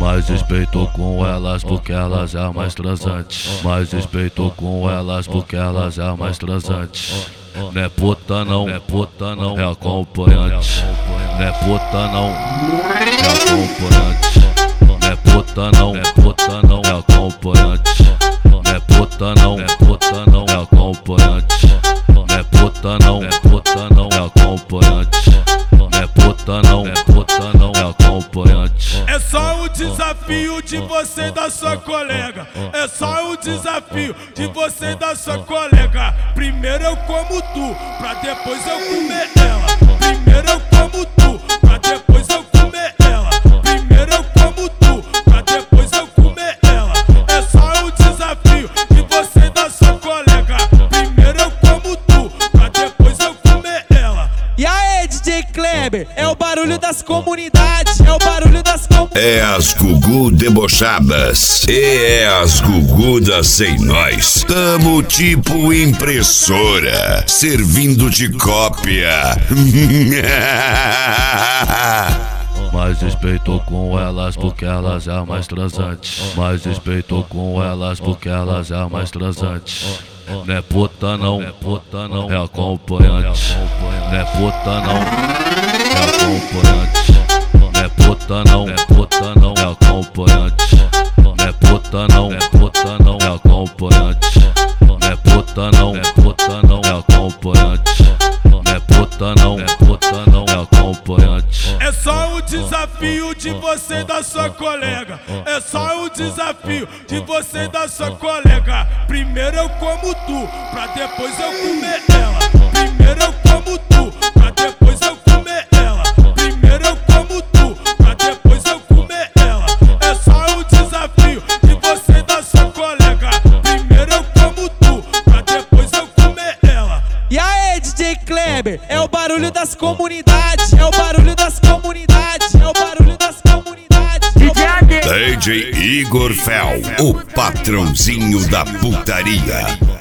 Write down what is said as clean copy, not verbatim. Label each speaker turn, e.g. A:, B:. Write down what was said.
A: Mais respeito com elas porque elas é mais transante. Mais respeito com elas porque elas é mais transante. Não é puta não, é puta não, é acompanhante. Não é puta não, é acompanhante. Não é puta não, é puta não, é acompanhante. Não é puta não, é puta não, é acompanhante. Não é puta não, é puta não, é acompanhante. Não é puta não, é puta não, é acompanhante.
B: É só o desafio de você e da sua colega. É só o desafio de você e da sua colega. Primeiro eu como tu, pra depois eu comer ela. Primeiro eu como tu, pra depois eu comer ela. Primeiro eu como tu, pra depois eu comer ela. É só o desafio de você e da sua colega. Primeiro eu como tu, pra depois eu comer ela.
C: E aí, DJ Kleber, é o barulho das comunidades, é o barulho das comunidades.
D: É as Gugu debochadas e é as Gugudas sem nós. Tamo tipo impressora, servindo de cópia.
A: Mais respeito com elas porque elas é mais transante. Mais respeito com elas porque elas é mais transante. Não é puta não, é puta não, é acompanhante. Não é puta não, é acompanhante. Não é puta não, é puta não, é acompanhante. Não é puta não, é puta não, é acompanhante. Não é puta não, é puta não, é acompanhante. Não é puta não, é puta não, é acompanhante.
B: É só o desafio de você e da sua colega. É só o desafio de você e da sua colega. Primeiro eu como tu, pra depois eu comer ela. Primeiro eu como tu, pra depois eu comer ela. Primeiro eu como tu, pra depois eu comer ela. É só o desafio de você e da sua colega. Primeiro eu como tu, pra depois eu comer ela.
C: E aí, DJ Kleber, é o barulho das comunidades, é o barulho das comunidades, é o barulho das comunidades.
D: DJ Igor Fel, o patrãozinho da putaria.